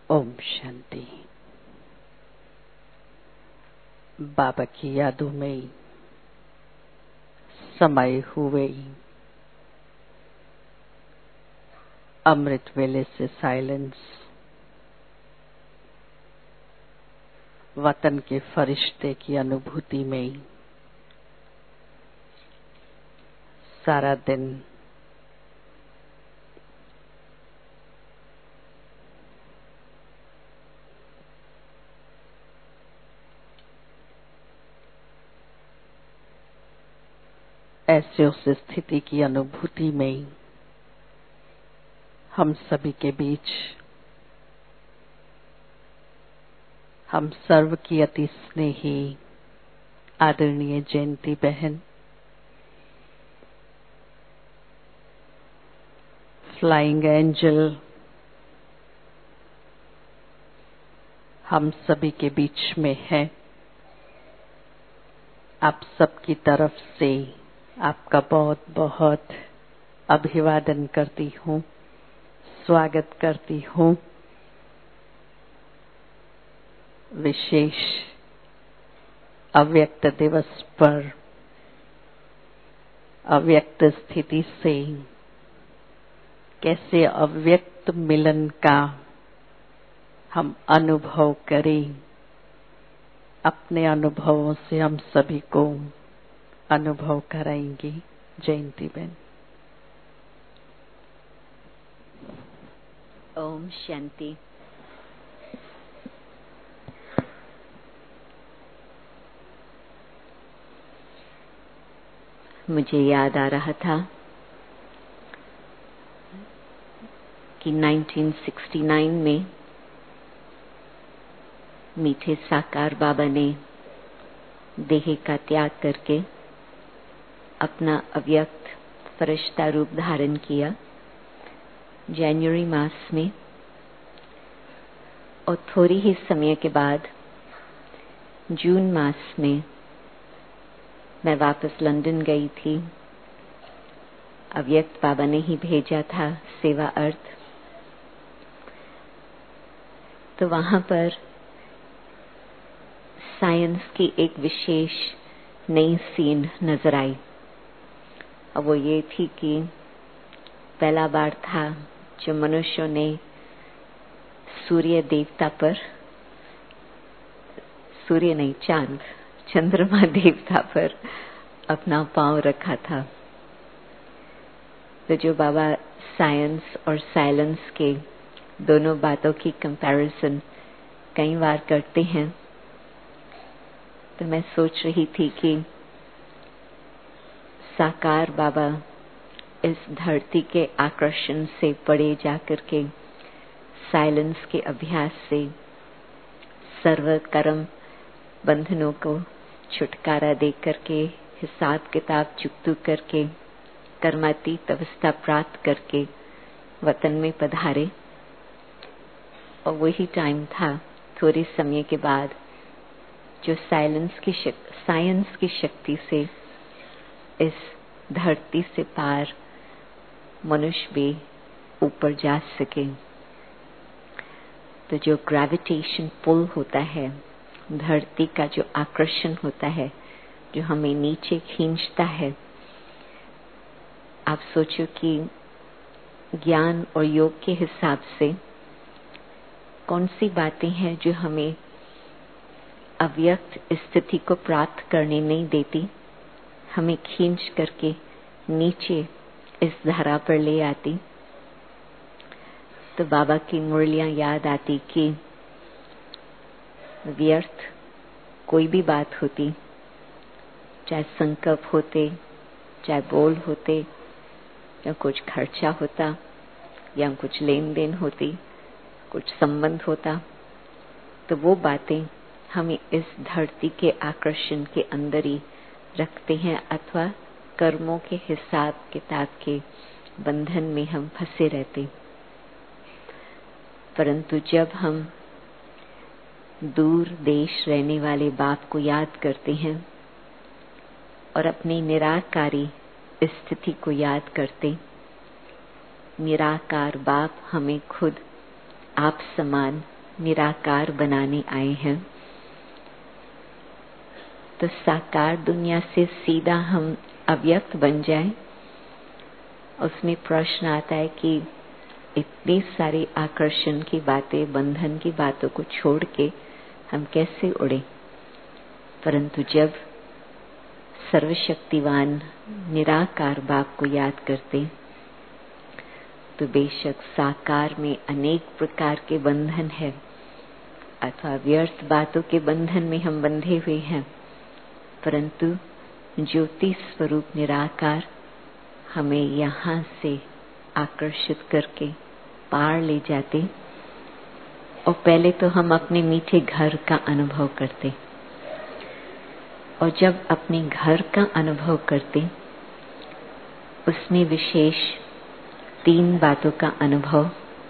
ओम शांति। बाबा की यादों में समाये हुए अमृत वेले से साइलेंस, वतन के फरिश्ते की अनुभूति में सारा दिन ऐसे उस स्थिति की अनुभूति में हम सभी के बीच हम सर्व की अति स्नेही आदरणीय जयंती बहन, फ्लाइंग एंजल, हम सभी के बीच में है। आप सबकी तरफ से आपका बहुत बहुत अभिवादन करती हूँ, स्वागत करती हूँ। विशेष अव्यक्त दिवस पर अव्यक्त स्थिति से कैसे अव्यक्त मिलन का हम अनुभव करें, अपने अनुभवों से हम सभी को अनुभव कराएंगी जयंती बहन। ओम शांति। मुझे याद आ रहा था कि 1969 में मीठे साकार बाबा ने देह का त्याग करके अपना अव्यक्त फरिश्ता रूप धारण किया जनवरी मास में, और थोड़ी ही समय के बाद जून मास में मैं वापस लंदन गई थी। अव्यक्त बाबा ने ही भेजा था सेवा अर्थ। तो वहां पर साइंस की एक विशेष नई सीन नजर आई, और वो ये थी कि पहला बार था जो मनुष्यों ने सूर्य देवता पर, सूर्य नहीं चांद, चंद्रमा देवता पर अपना पांव रखा था। तो जो बाबा साइंस और साइलेंस के दोनों बातों की कंपैरिजन कई बार करते हैं, तो मैं सोच रही थी कि साकार बाबा इस धरती के आकर्षण से परे जाकर के साइलेंस के अभ्यास से सर्व कर्म बंधनों को छुटकारा दे करके, हिसाब किताब चुकतू करके, कर्मातीत अवस्था प्राप्त करके वतन में पधारे। और वही टाइम था थोड़े समय के बाद जो साइंस की शक्ति से इस धरती से पार मनुष्य भी ऊपर जा सके। तो जो ग्रेविटेशन पुल होता है, धरती का जो आकर्षण होता है, जो हमें नीचे खींचता है, आप सोचो कि ज्ञान और योग के हिसाब से कौन सी बातें हैं जो हमें अव्यक्त स्थिति को प्राप्त करने नहीं देती, हमें खींच करके नीचे इस धरा पर ले आती। तो बाबा की मुरलियां याद आती कि व्यर्थ कोई भी बात होती, चाहे संकल्प होते, चाहे बोल होते, या कुछ खर्चा होता, या कुछ लेन देन होती, कुछ संबंध होता, तो वो बातें हमें इस धरती के आकर्षण के अंदर ही रखते हैं, अथवा कर्मों के हिसाब किताब के बंधन में हम फंसे रहते। परंतु जब हम दूर देश रहने वाले बाप को याद करते हैं और अपनी निराकारी स्थिति को याद करते, निराकार बाप हमें खुद आप समान निराकार बनाने आए हैं, तो साकार दुनिया से सीधा हम अव्यक्त बन जाएं। उसमें प्रश्न आता है कि इतनी सारी आकर्षण की बातें, बंधन की बातों को छोड़ के हम कैसे उड़े। परंतु जब सर्वशक्तिवान निराकार बाप को याद करते, तो बेशक साकार में अनेक प्रकार के बंधन है अथवा व्यर्थ बातों के बंधन में हम बंधे हुए हैं, परंतु ज्योति स्वरूप निराकार हमें यहाँ से आकर्षित करके पार ले जाते। और पहले तो हम अपने मीठे घर का अनुभव करते, और जब अपने घर का अनुभव करते, उसमें विशेष 3 बातों का अनुभव।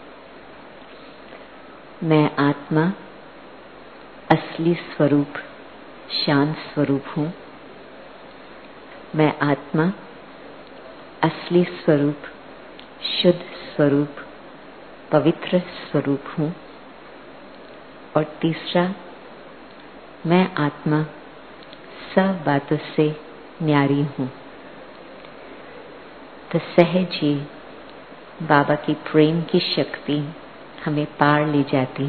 मैं आत्मा असली स्वरूप शांत स्वरूप हूँ। मैं आत्मा असली स्वरूप शुद्ध स्वरूप पवित्र स्वरूप हूँ। और तीसरा, मैं आत्मा सब बातों से न्यारी हूँ। तो सहज ही बाबा की प्रेम की शक्ति हमें पार ले जाती,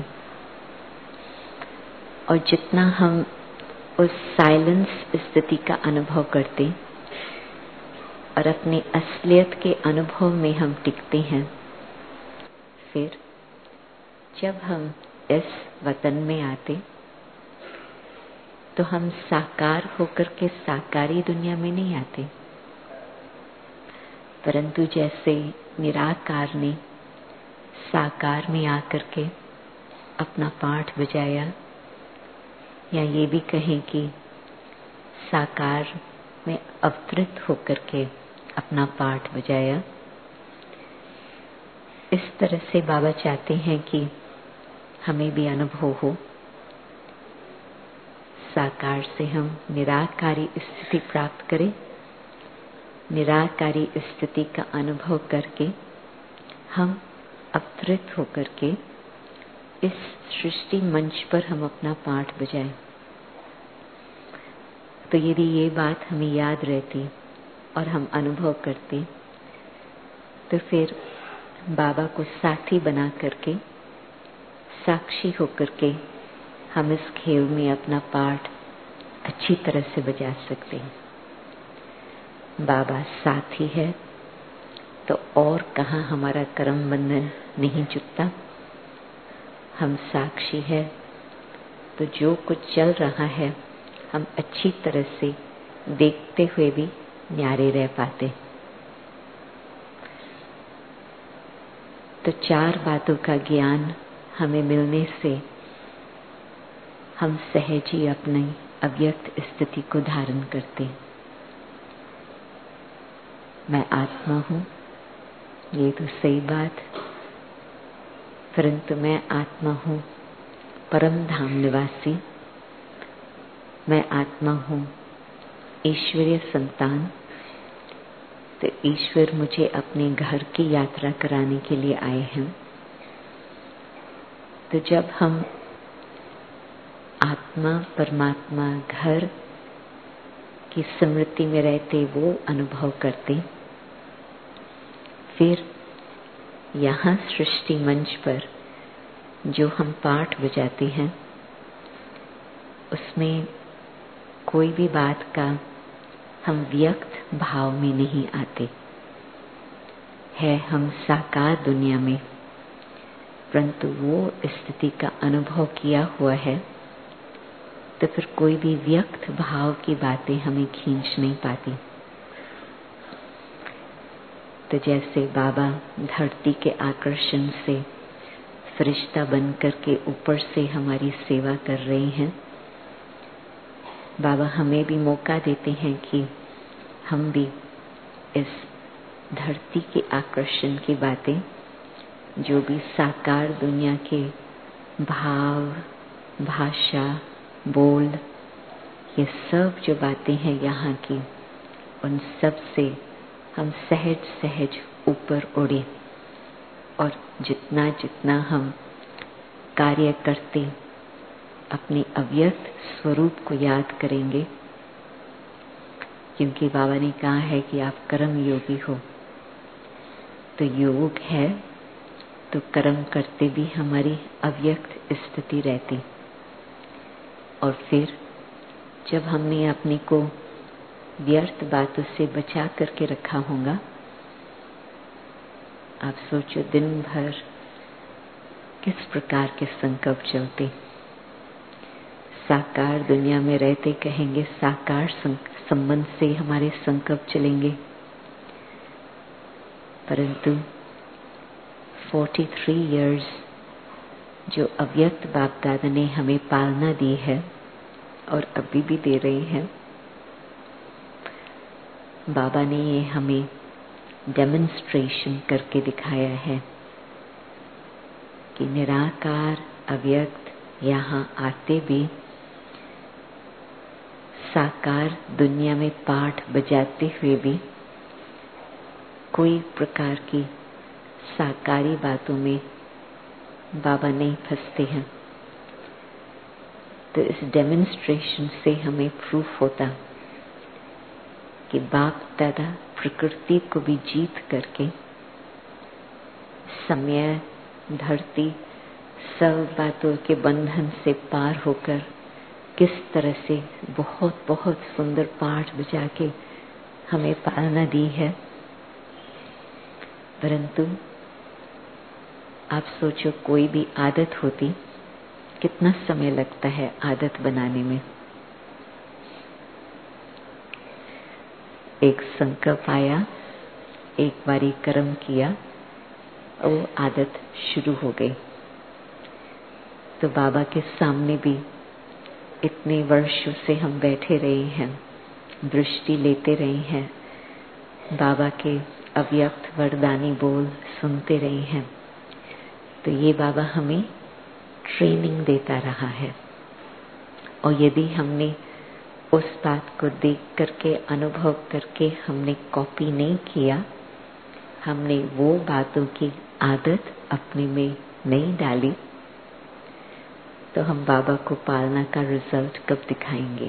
और जितना हम उस साइलेंस स्थिति का अनुभव करते और अपने असलियत के अनुभव में हम टिकते हैं, फिर जब हम इस वतन में आते, तो हम साकार होकर के साकारी दुनिया में नहीं आते, परंतु जैसे निराकार ने साकार में आकर के अपना पाठ बजाया, या ये भी कहें कि साकार में अवतरित होकर के अपना पाठ बजाया, इस तरह से बाबा चाहते हैं कि हमें भी अनुभव हो। साकार से हम निराकारी स्थिति प्राप्त करें, निराकारी स्थिति का अनुभव करके हम अवतरित होकर के इस सृष्टि मंच पर हम अपना पाठ बजाएं। तो यदि ये बात हमें याद रहती और हम अनुभव करते, तो फिर बाबा को साथी बना करके, साक्षी होकर के हम इस खेल में अपना पाठ अच्छी तरह से बजा सकते हैं। बाबा साथी है तो और कहाँ हमारा कर्म बंधन नहीं जुटता। हम साक्षी है तो जो कुछ चल रहा है हम अच्छी तरह से देखते हुए भी न्यारे रह पाते। तो 4 बातों का ज्ञान हमें मिलने से हम सहज ही अपनी अव्यक्त स्थिति को धारण करते। मैं आत्मा हूँ, ये तो सही बात, परंतु मैं आत्मा हूँ परम धाम निवासी। मैं आत्मा हूँ ईश्वरीय संतान। तो ईश्वर मुझे अपने घर की यात्रा कराने के लिए आए हैं। तो जब हम आत्मा परमात्मा घर की स्मृति में रहते, वो अनुभव करते, फिर यहाँ सृष्टि मंच पर जो हम पाठ बजाते हैं, उसमें कोई भी बात का हम व्यक्त भाव में नहीं आते है। हम साकार दुनिया में, परंतु वो स्थिति का अनुभव किया हुआ है, तो फिर कोई भी व्यक्त भाव की बातें हमें खींच नहीं पाती। तो जैसे बाबा धरती के आकर्षण से फरिश्ता बन करके ऊपर से हमारी सेवा कर रहे हैं, बाबा हमें भी मौका देते हैं कि हम भी इस धरती के आकर्षण की बातें, जो भी साकार दुनिया के भाव, भाषा, बोल, ये सब जो बातें हैं यहाँ की, उन सब से हम सहज सहज ऊपर उड़े। और जितना जितना हम कार्य करते अपने अव्यक्त स्वरूप को याद करेंगे, क्योंकि बाबा ने कहा है कि आप कर्म योगी हो। तो योग है तो कर्म करते भी हमारी अव्यक्त स्थिति रहती। और फिर जब हमने अपने को व्यर्थ बातों से बचा करके रखा होगा, आप सोचो दिन भर किस प्रकार के संकल्प चलते। साकार दुनिया में रहते कहेंगे साकार संबंध से हमारे संकल्प चलेंगे, परंतु 43 years जो अव्यक्त बाप दादा ने हमें पालना दी है और अभी भी दे रहे हैं, बाबा ने ये हमें डेमोन्स्ट्रेशन करके दिखाया है कि निराकार अव्यक्त यहाँ आते भी साकार दुनिया में पाठ बजाते हुए भी कोई प्रकार की साकारी बातों में बाबा नहीं फंसते हैं। तो इस डेमोन्स्ट्रेशन से हमें प्रूफ होता कि बाप दादा प्रकृति को भी जीत करके समय, धरती, सब बातों के बंधन से पार होकर किस तरह से बहुत बहुत सुंदर पाठ बजा के हमें पालना दी है। परंतु आप सोचो कोई भी आदत होती, कितना समय लगता है आदत बनाने में। एक संकल्प आया, एक बारी कर्म किया, वो आदत शुरू हो गई। तो बाबा के सामने भी इतने वर्षों से हम बैठे रहे हैं, दृष्टि लेते रहे हैं, बाबा के अव्यक्त वरदानी बोल सुनते रहे हैं। तो ये बाबा हमें ट्रेनिंग देता रहा है। और यदि हमने उस बात को देख करके, अनुभव करके हमने कॉपी नहीं किया, हमने वो बातों की आदत अपने में नहीं डाली, तो हम बाबा को पालना का रिजल्ट कब दिखाएंगे।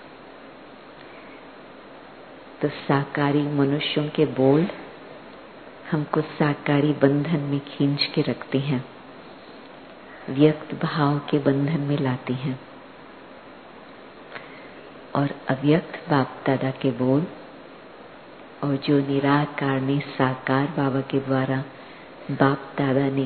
तो साकारी मनुष्यों के बोल हमको साकारी बंधन में खींच के रखते हैं, व्यक्त भाव के बंधन में लाते हैं। और अव्यक्त बाप दादा के बोल और जो निराकार ने साकार बाबा के द्वारा बाप दादा ने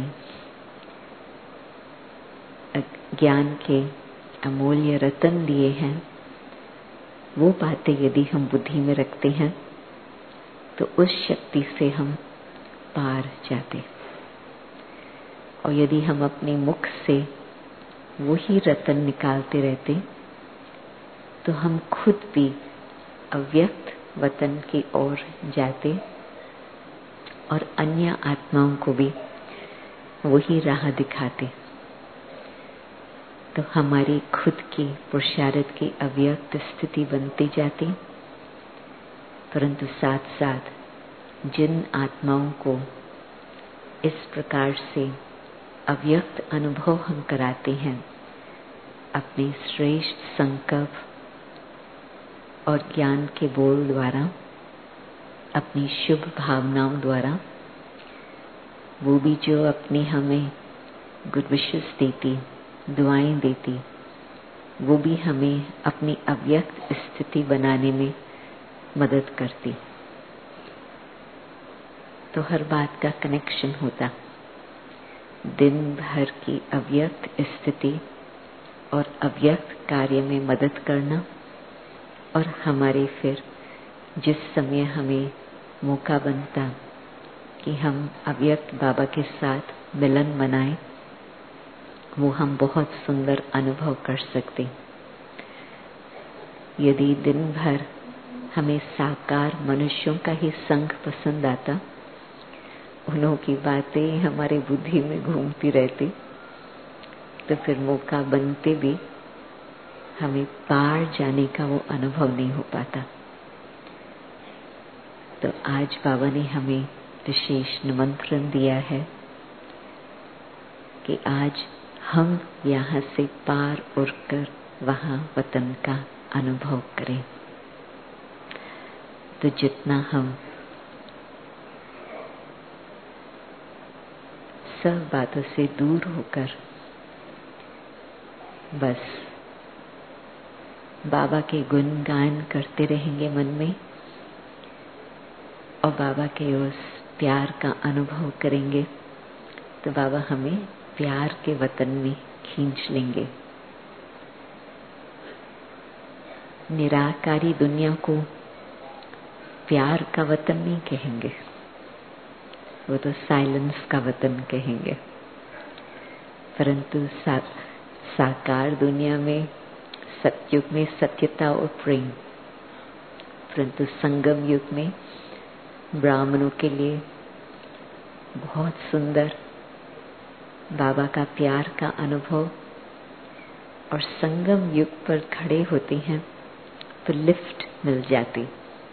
ज्ञान के अमूल्य रतन दिए हैं, वो बातें यदि हम बुद्धि में रखते हैं तो उस शक्ति से हम पार जाते। और यदि हम अपने मुख से वही रतन निकालते रहते तो हम खुद भी अव्यक्त वतन की ओर जाते और अन्य आत्माओं को भी वही राह दिखाते। तो हमारी खुद की पुरुषार्थ की अव्यक्त स्थिति बनती जाती। परंतु साथ साथ जिन आत्माओं को इस प्रकार से अव्यक्त अनुभव हम कराते हैं, अपने श्रेष्ठ संकल्प और ज्ञान के बोल द्वारा, अपनी शुभ भावनाओं द्वारा, वो भी जो अपनी हमें गुड विशेस देती, दुआएं देती, वो भी हमें अपनी अव्यक्त स्थिति बनाने में मदद करती। तो हर बात का कनेक्शन होता। दिन भर की अव्यक्त स्थिति और अव्यक्त कार्य में मदद करना, और हमारे फिर जिस समय हमें मौका बनता कि हम अव्यक्त बाबा के साथ मिलन मनाएं, वो हम बहुत सुंदर अनुभव कर सकते। यदि दिन भर हमें साकार मनुष्यों का ही संग पसंद आता, उन्हों की बातें हमारे बुद्धि में घूमती रहती, तो फिर मौका बनते भी हमें पार जाने का वो अनुभव नहीं हो पाता। तो आज बाबा ने हमें विशेष निमंत्रण दिया है कि आज हम यहाँ से पार उड़कर वहाँ वतन का अनुभव करें। तो जितना हम सब बातों से दूर होकर बस बाबा के गुणगान करते रहेंगे मन में और बाबा के उस प्यार का अनुभव करेंगे, तो बाबा हमें प्यार के वतन में खींच लेंगे। निराकारी दुनिया को प्यार का वतन नहीं कहेंगे, वो तो साइलेंस का वतन कहेंगे। परंतु साकार दुनिया में, सतयुग में सत्यता और प्रेम, परंतु संगम युग में ब्राह्मणों के लिए बहुत सुंदर बाबा का प्यार का अनुभव। और संगम युग पर खड़े होते हैं तो लिफ्ट मिल जाती।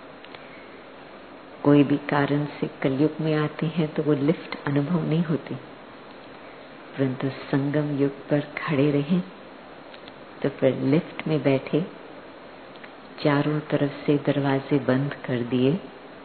कोई भी कारण से कलयुग में आते हैं तो वो लिफ्ट अनुभव नहीं होती, परंतु संगम युग पर खड़े रहें तो फिर लिफ्ट में बैठे, चारों तरफ से दरवाजे बंद कर दिए,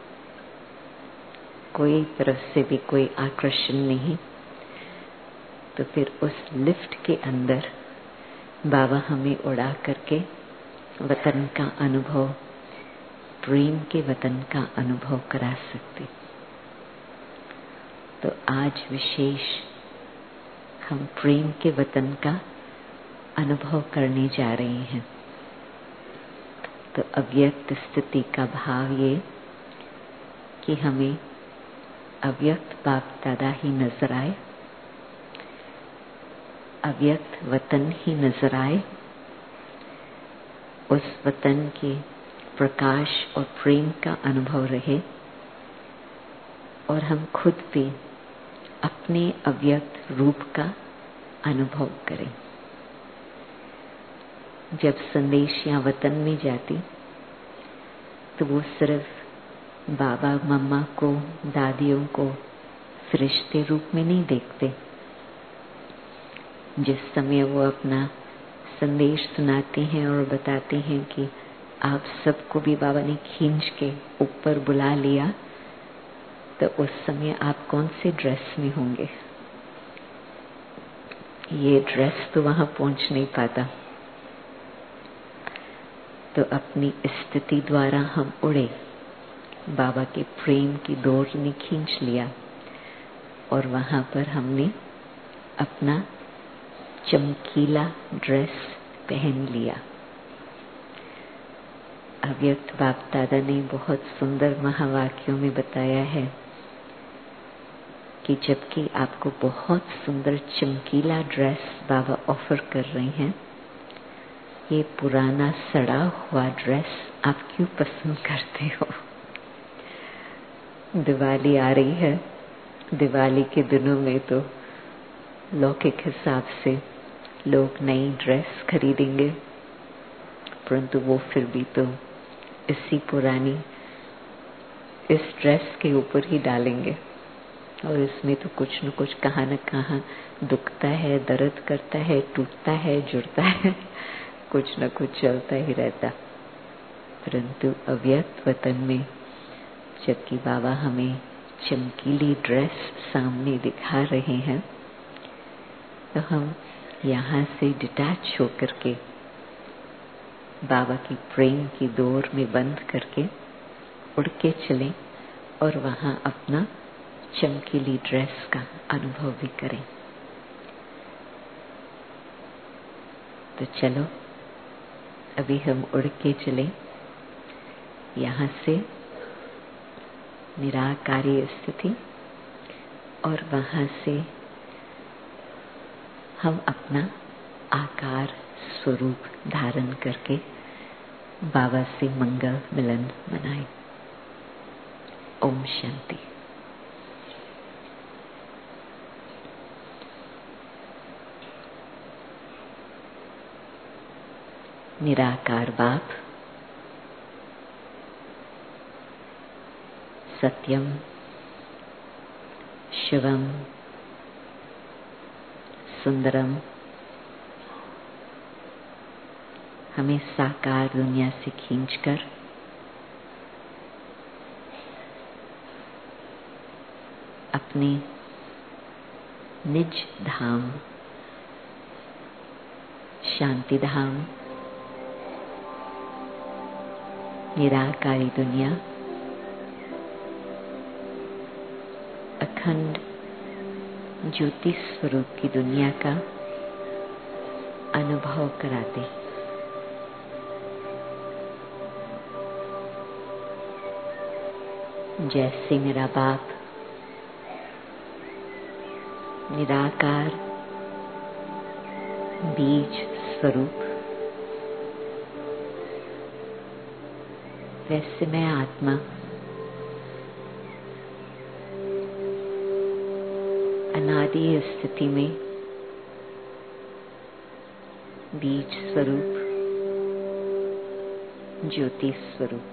कोई तरफ से भी कोई आकर्षण नहीं, तो फिर उस लिफ्ट के अंदर बाबा हमें उड़ा करके वतन का अनुभव, प्रेम के वतन का अनुभव करा सकते। तो आज विशेष हम प्रेम के वतन का अनुभव करने जा रहे हैं। तो अव्यक्त स्थिति का भाव ये कि हमें अव्यक्त बाप दादा ही नजर आए, अव्यक्त वतन ही नजर आए, उस वतन के प्रकाश और प्रेम का अनुभव रहे और हम खुद भी अपने अव्यक्त रूप का अनुभव करें। जब संदेश यहाँ वतन में जाती तो वो सिर्फ बाबा मम्मा को, दादियों को फरिश्ते रूप में नहीं देखते। जिस समय वो अपना संदेश सुनाते हैं और बताते हैं कि आप सबको भी बाबा ने खींच के ऊपर बुला लिया, तो उस समय आप कौन से ड्रेस में होंगे? ये ड्रेस तो वहां पहुंच नहीं पाता। तो अपनी स्थिति द्वारा हम उड़े, बाबा के प्रेम की डोर ने खींच लिया और वहां पर हमने अपना चमकीला ड्रेस पहन लिया। अव्यक्त बाप दादा ने बहुत सुंदर महावाक्यों में बताया है कि जबकि आपको बहुत सुंदर चमकीला ड्रेस बाबा ऑफर कर रहे हैं, ये पुराना सड़ा हुआ ड्रेस आप क्यों पसंद करते हो? दिवाली आ रही है, दिवाली के दिनों में तो लौकिक हिसाब से लोग नई ड्रेस खरीदेंगे, परंतु वो फिर भी तो इसी पुरानी इस ड्रेस के ऊपर ही डालेंगे और इसमें तो कुछ न कुछ कहाँ न कहाँ दुखता है, दर्द करता है, टूटता है, जुड़ता है, कुछ न कुछ चलता ही रहता। परंतु अव्यक्त वतन में जबकि बाबा हमें चमकीली ड्रेस सामने दिखा रहे हैं, तो हम यहाँ से डिटैच होकर के बाबा की प्रेम की डोर में बंद करके उड़ के चलें और वहाँ अपना चमकीली ड्रेस का अनुभव भी करें। तो चलो अभी हम उड़ के चलें यहाँ से निराकारी स्थिति, और वहाँ से हम अपना आकार स्वरूप धारण करके बाबा से मंगल मिलन मनाएं। ओम शांति। निराकार बाप सत्यम शिवम सुंदरम हमें साकार दुनिया से खींचकर अपने निज धाम, शांति धाम, निराकारी दुनिया, अखंड ज्योति स्वरूप की दुनिया का अनुभव कराते। जैसे मेरा बाप निराकार बीज स्वरूप, वैसे मैं आत्मा अनादि स्थिति में बीज स्वरूप, ज्योति स्वरूप।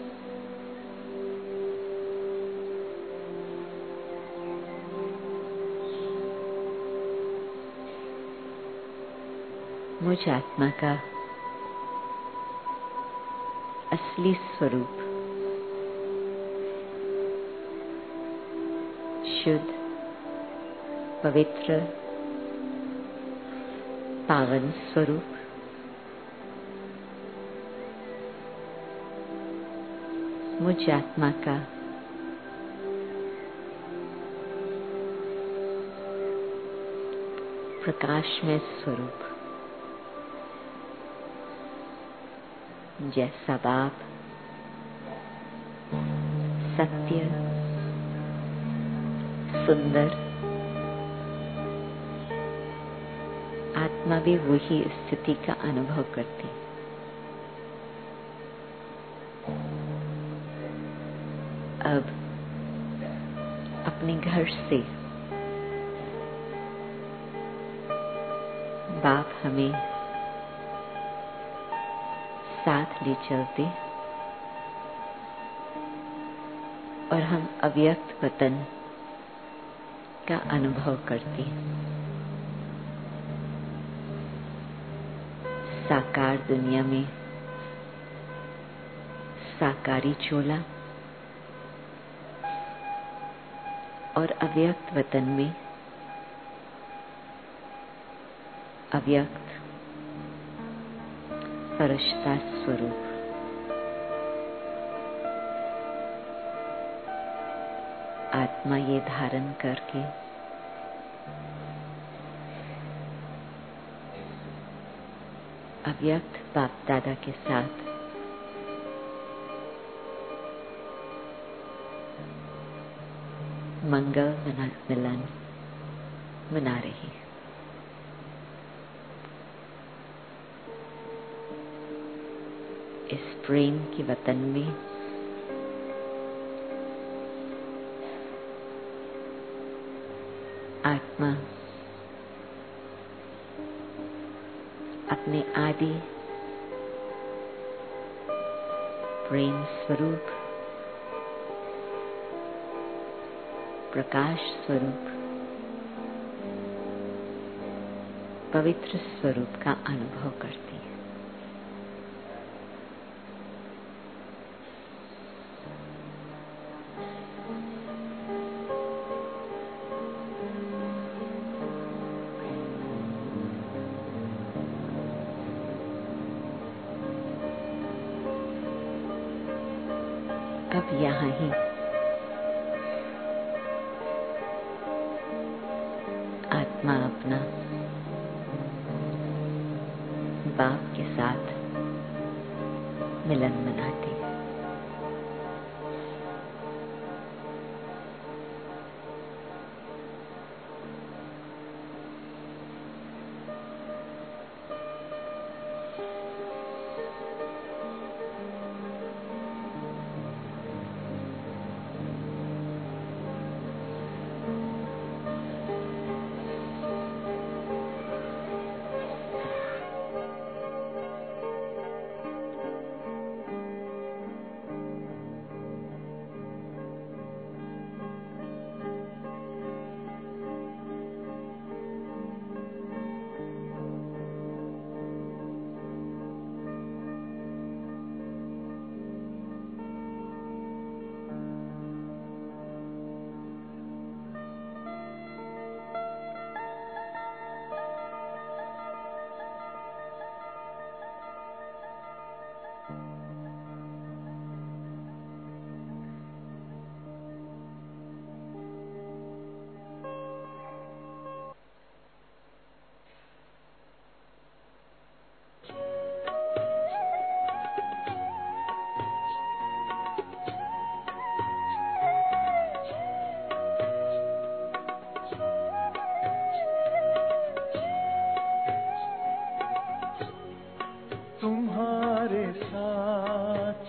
मुझ आत्मा का असली स्वरूप शुद्ध, पवित्र, पावन स्वरूप मुझ आत्मा का प्रकाशमय स्वरूप, जैसा बाप सत्य, सुंदर, आत्मा भी वही स्थिति का अनुभव करती। अब अपने घर से बाप हमें साथ ले चलते और हम अव्यक्त वतन का अनुभव करते। साकार दुनिया में साकारी चोला और अव्यक्त वतन में अव्यक्त फरिश्ता स्वरूप। आत्मा ये धारण करके अव्यक्त बाप दादा के साथ मंगल मिलन मना रही है। इस प्रेम के वतन में आत्मा अपने आदि प्रेम स्वरूप, प्रकाश स्वरूप, पवित्र स्वरूप का अनुभव करती है। अब यहाँ ही आत्मा अपना बाप के साथ मिलन मनाती है।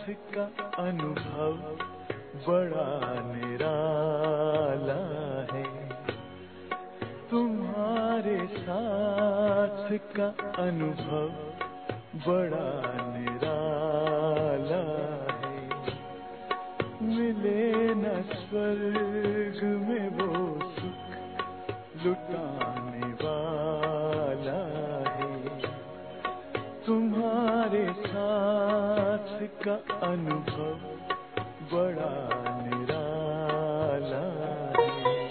का अनुभव बड़ा निराला है। तुम्हारे साथ का अनुभव बड़ा निराला है। मिले न स्वर्ग में वो सुख लुटाने वाला है। तुम्हारे साथ का अनुभव बड़ा निराला है।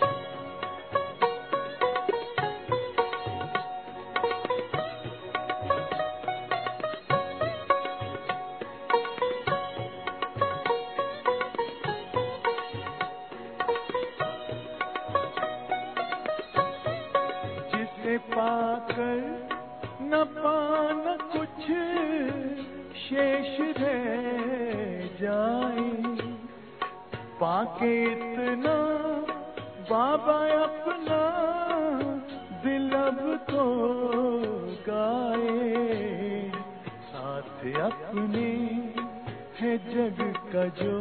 जिसे पाकर न पाना कुछ शेष रह जाए, पाके इतना बाबा अपना दिल अब तो गाए। साथ अपने है जग का जो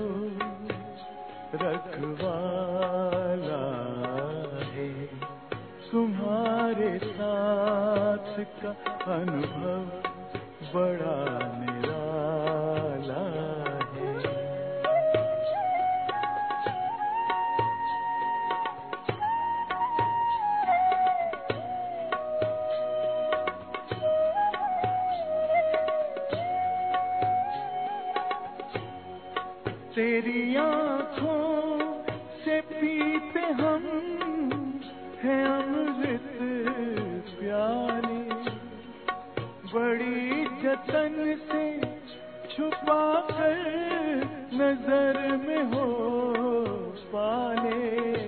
रखवाला है। तुम्हारे साथ का अनुभव बड़ा निराला है। तेरी आँखों से पीते हम है अमृत प्याले। बड़ी जतन से छुपा कर नजर में हो पाले।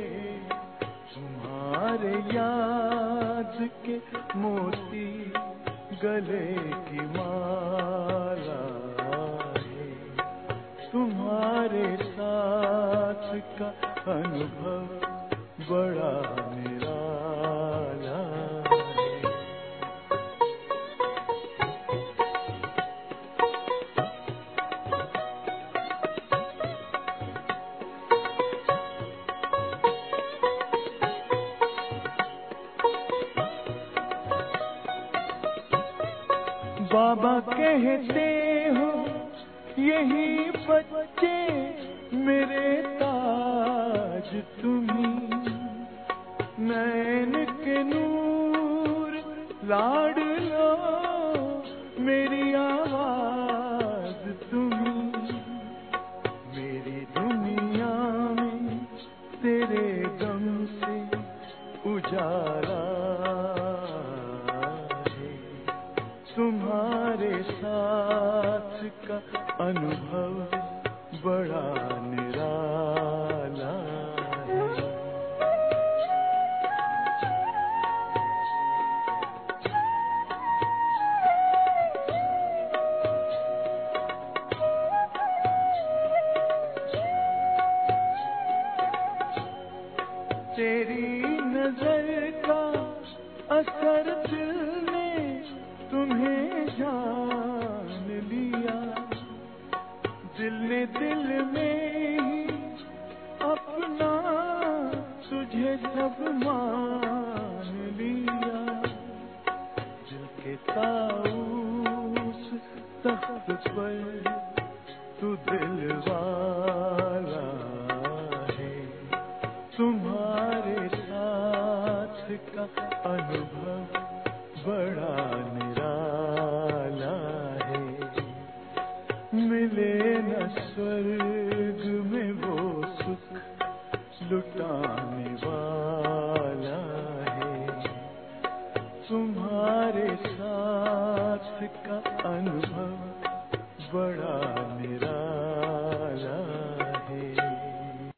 तुम्हारे याद के मोती गले की माला है। तुम्हारे साथ का अनुभव बड़ा निराला है। बाबा कहते हो यही बच्चे मेरे ताज तुम्ही। नैन के नूर लाड लो मेरी आवाज तुम्ही। मेरी दुनिया में तेरे गम से उजाला है। तुम्हारे साथ का अनुभव बड़ा निराला है। तेरी नजर का असर दिल ने तुम्हें जान लिया। दिल ने दिल में ही अपना तुझे सब मान लिया। दिल के ताऊस तख्त पर तू दिल वाला है। तुम्हारे साथ का अनुभव बड़ा निराला है। मिले न स्वर्ग में वो सुख लुटाने वाला है। तुम्हारे साथ का अनुभव बड़ा निराला